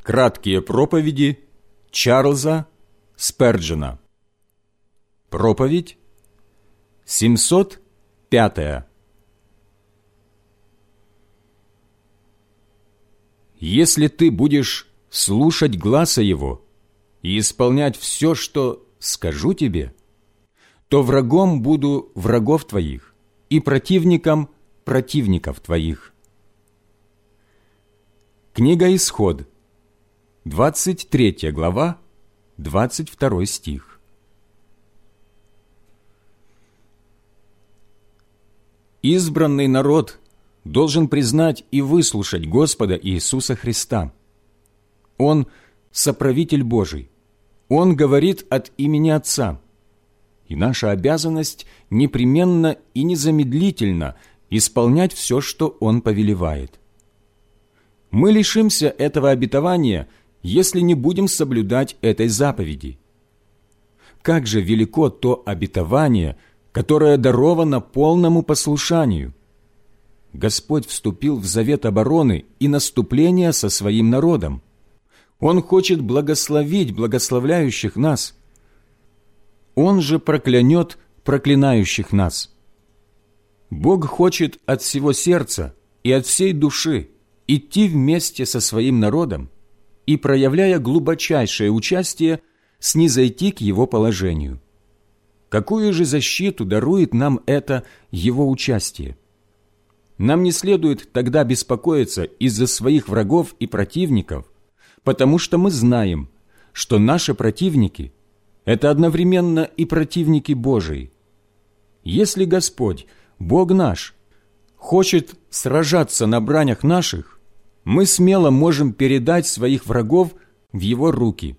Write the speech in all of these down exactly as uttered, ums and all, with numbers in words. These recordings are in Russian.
Краткие проповеди Чарльза Сперджена. Проповедь семьсот пятая. Если ты будешь слушать гласа Его и исполнять все, что скажу тебе, то врагом буду врагов твоих и противником противников твоих. Книга Исход, двадцать третья глава, двадцать второй стих. Избранный народ должен признать и выслушать Господа Иисуса Христа. Он – соправитель Божий. Он говорит от имени Отца. И наша обязанность непременно и незамедлительно исполнять все, что Он повелевает. Мы лишимся этого обетования, если не будем соблюдать этой заповеди. Как же велико то обетование, которое даровано полному послушанию! Господь вступил в завет обороны и наступления со своим народом. Он хочет благословить благословляющих нас. Он же проклянет проклинающих нас. Бог хочет от всего сердца и от всей души идти вместе со своим народом и, проявляя глубочайшее участие, снизойти к Его положению. Какую же защиту дарует нам это Его участие? Нам не следует тогда беспокоиться из-за своих врагов и противников, потому что мы знаем, что наши противники – это одновременно и противники Божии. Если Господь, Бог наш, хочет сражаться на бранях наших, мы смело можем передать своих врагов в Его руки.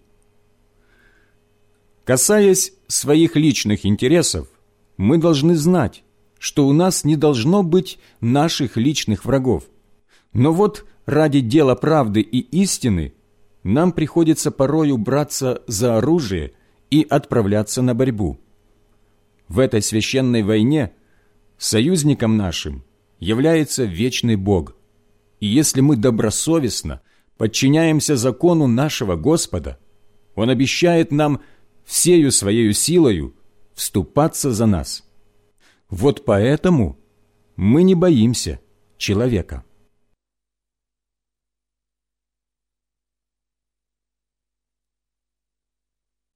Касаясь своих личных интересов, мы должны знать, что у нас не должно быть наших личных врагов. Но вот ради дела правды и истины нам приходится порою браться за оружие и отправляться на борьбу. В этой священной войне союзником нашим является вечный Бог. И если мы добросовестно подчиняемся закону нашего Господа, Он обещает нам всею Своею силою вступаться за нас. Вот поэтому мы не боимся человека.